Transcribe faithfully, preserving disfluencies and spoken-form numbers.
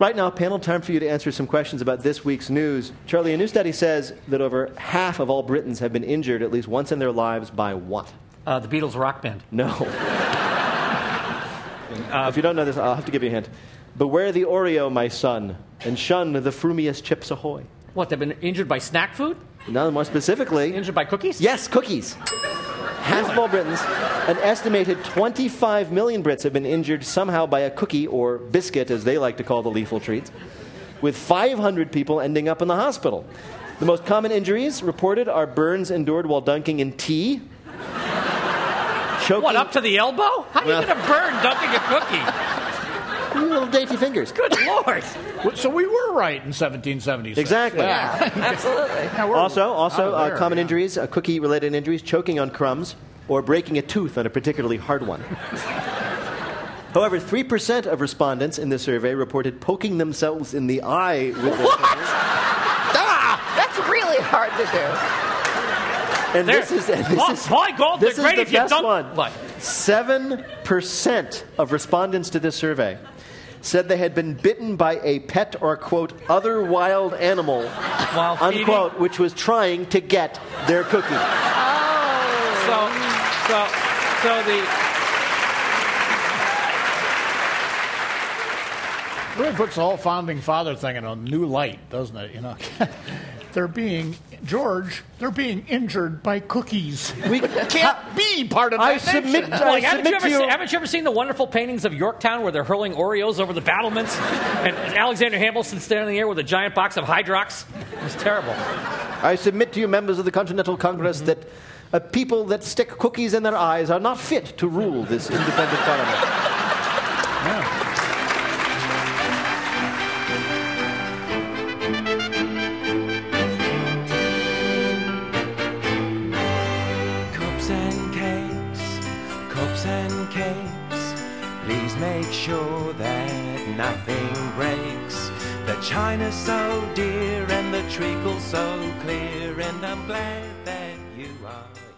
Right now, panel, time for you to answer some questions about this week's news. Charlie, a new study says that over half of all Britons have been injured at least once in their lives by what? Uh, the Beatles rock band. No. uh, if you don't know this, I'll have to give you a hint. Beware the Oreo, my son, and shun the frumious Chips Ahoy. What, they've been injured by snack food? No, more specifically. Injured by cookies? Yes, cookies. Half of all Britons, an estimated twenty-five million Brits have been injured somehow by a cookie or biscuit, as they like to call the lethal treats, with five hundred people ending up in the hospital. The most common injuries reported are burns endured while dunking in tea. Choking. What, up to the elbow? How are well, you going to burn dunking a cookie? Little dainty fingers. Good Lord. So we were right in seventeen seventy-six. Exactly. Yeah, absolutely. Yeah, also, also uh, there, common yeah. injuries, uh, cookie-related injuries, choking on crumbs, or breaking a tooth on a particularly hard one. However, three percent of respondents in the survey reported poking themselves in the eye with their What? fingers. Ah, that's really hard to do. And There. this is, and this Oh, is, my God, this they're is great the if you best dunk- one. What? Seven percent of respondents to this survey said they had been bitten by a pet or, quote, other wild animal, While feeding? unquote, which was trying to get their cookie. So, so, so the... Really puts the whole founding father thing in a new light, doesn't it? You know, they're being George. They're being injured by cookies. We can't be part of that I nation. submit. Like, I haven't, you submit ever to you. seen, haven't you ever seen the wonderful paintings of Yorktown where they're hurling Oreos over the battlements? And Alexander Hamilton standing in the air with a giant box of Hydrox? It's terrible. I submit to you, members of the Continental Congress, that uh, people that stick cookies in their eyes are not fit to rule this independent colony. Yeah. And cakes, please make sure that nothing breaks. The china's so dear and the treacle's so clear, and I'm glad that you are